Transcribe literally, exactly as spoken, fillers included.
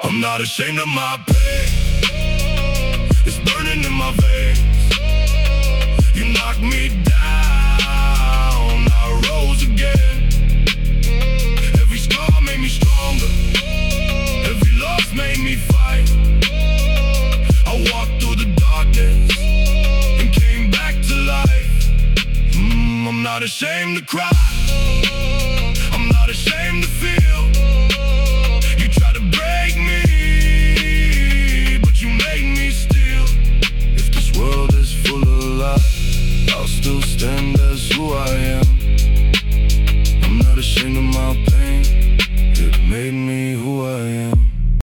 I'm not ashamed of my pain. It's burning in my veins. You knocked me down, I rose again. Every scar made me stronger. Every loss made me fight. I walked through the darkness and came back to life. mm, I'm not ashamed to cry. I'm not ashamed to feel.